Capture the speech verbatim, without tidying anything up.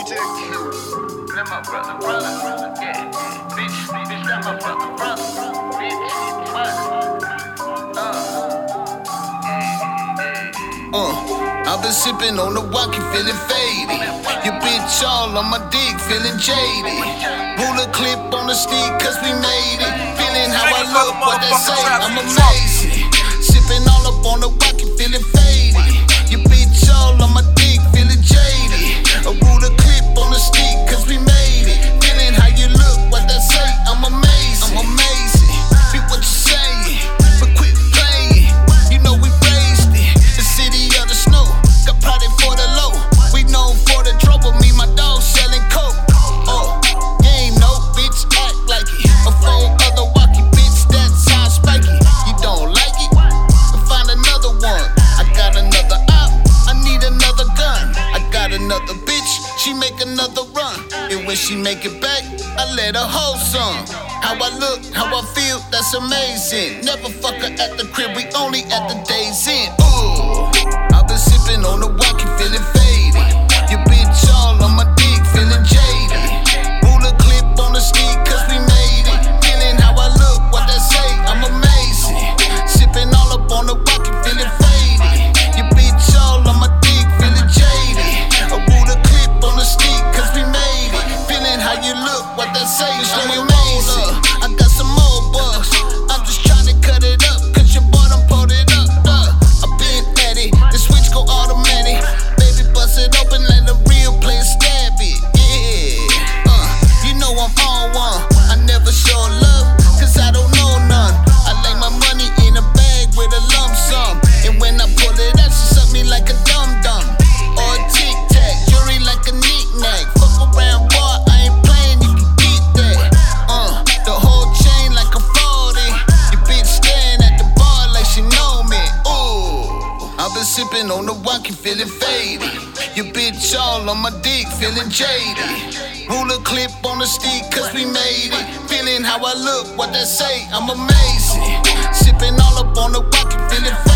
Let my brother, brother, yeah. Bitch, bitch, let my brother, brother, bitch, what? Uh, Uh, I've been sipping on the walkie, feeling faded. Your bitch all on my dick, feeling jaded. Ruler clip on the stick, cause we made it. Feeling how I look, what they say, I'm amazing. Sipping all up on the walkie, feeling faded. Your bitch all on my dick, feeling jaded. A ruler clip on the stick, cause we made it. Feeling how you look, what they say, I'm amazing. I'm amazing. Be what you saying, but quit playing. You know we raised it. The city of the snow, got plotted for the low. We known for the trouble, me, my dog selling coke. Oh, you ain't no bitch, act like it. A four other walkie bitch, that sound spiky. You don't like it? Find another one. I got another op, I need another gun. I got another bitch, she make another run. And when she make it back, I let her hold some. How I look, how I feel, that's amazing. Never fuck her at the crib, we only at the days in. Ooh, I've been sipping on the walkie, feeling faded. Your bitch all on my dick, feeling jaded. Ruler clip on the stick, cause we made it. Feeling how I look, what they say, I'm amazing. Sipping all up on the walkie, feeling faded. Your bitch all on my dick, feeling jaded. A ruler clip on the stick, cause we made it. Feeling how you look, what they say, I'm amazing. I got some more bucks, I'm just trying to cut it up, cause your boy done pulled it up. Uh, I been at it, the switch go automatic. Baby, bust it open, let the real player stab it. Yeah, uh, you know I'm on one. I never show love, cause I don't know none. I lay my money in a bag with a lump sum. And when I pull it out, she suck me like a dum-dum. Or a tic-tac, jury like a knick-knack. Fuck around, boy, I ain't playing, you can get that. Uh, the whole chain like a forty. Your bitch staring at the bar like she know me. Ooh, I've been sipping on the walkie, feeling faded. Your bitch all on my dick, feeling jaded. Ruler clip on the stick, cause we made it. Feeling how I look, what they say, I'm amazing. Sipping all up on the walkie, feeling faded.